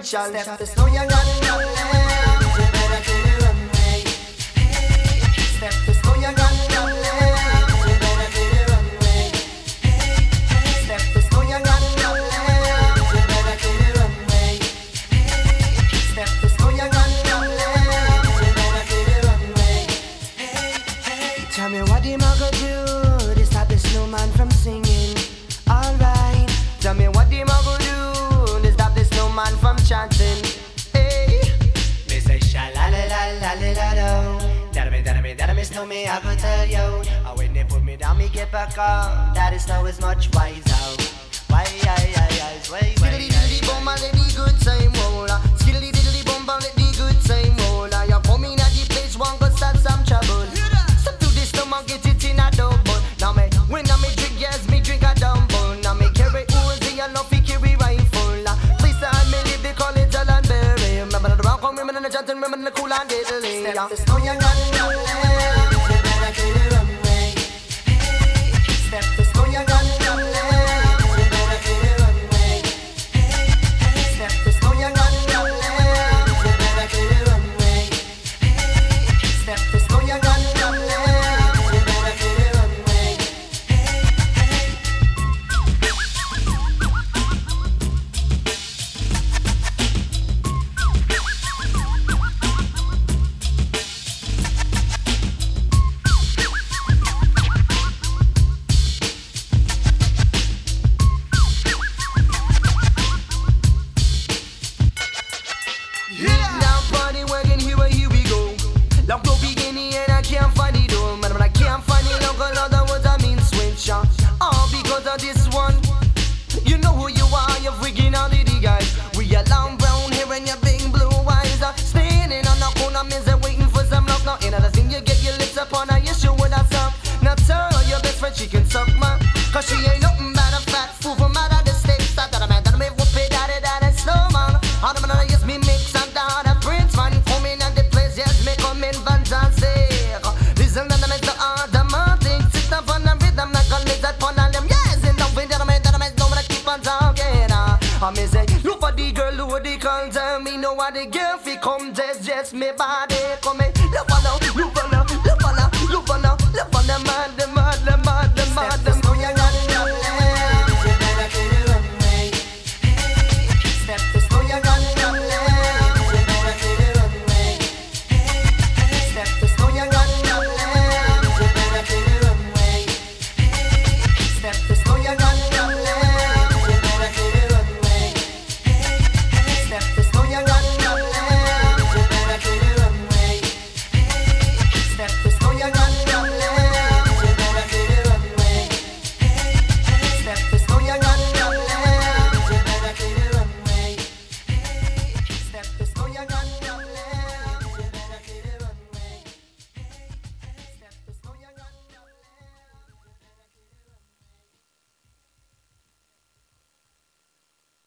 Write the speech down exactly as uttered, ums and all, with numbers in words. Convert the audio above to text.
essential. Step the snow, you got no legs. You better clear the runway. Step the snow, you got no legs. You better clear the runway. Step the snow, you got no legs. You better clear the runway. Step the snow, you got no legs. You better clear the runway. Tell me what the maga do to stop the snowman from singing. Alright. Tell me what the maga do to stop the snowman from chanting. Hey. Me say sha la la la la la la la. That me, that me, that me snow me, I go tell you. And when they put me down, me get back up. That is snow is much wiser. Why, I, I, I, why, why, skiddy diddly bomb and let the good time roll. Skiddy diddly bomb and let the good time roll. You come in at the place, one go start some trouble. Stop to this stomach, get it in a double. Now me, when I me drink, yes, me drink a dumble. Now me carry Uzi and no fi carry rifle. Please time me live the college and berry. Remember the round come, remember the chanting, remember the cool and diddly. Step the snow, you got no legs. You better clear the runway. Step the snow, you got no legs. You better clear the runway. Step the snow, you got no legs. You better clear the runway. Step the snow, you got no legs. You better clear the runway. Now party wagon, here, here we go. Lock no beginning and I can't find it all. Man, when I can't find it, look all other words I mean switch. uh. All because of this one. You know who you are, you're originality guys. We are long brown hair and your big blue eyes. uh. Standing on the corner, means they're waiting for some love. Now another thing you get your lips upon her, you sure with us up. Now tell your best friend she can suck my. Cause she ain't nothing but a fat fool from out of the states. That a man that me whoop it out of that and slow man. All the man yes me mix and down a prince man. Coming at the place, yes me come in fantastic. Listen to the Mister Automatic. Sit down on the rhythm like a lizard pun on them. Yes, in the wind that I made that I made no one keep on talking. I me say, look for the girl who the call tell me know what the girl fi come just just me body come me. Look for now, look for now, look for now, look for now, look for the mad, the mad, the mad, the mad, the mad.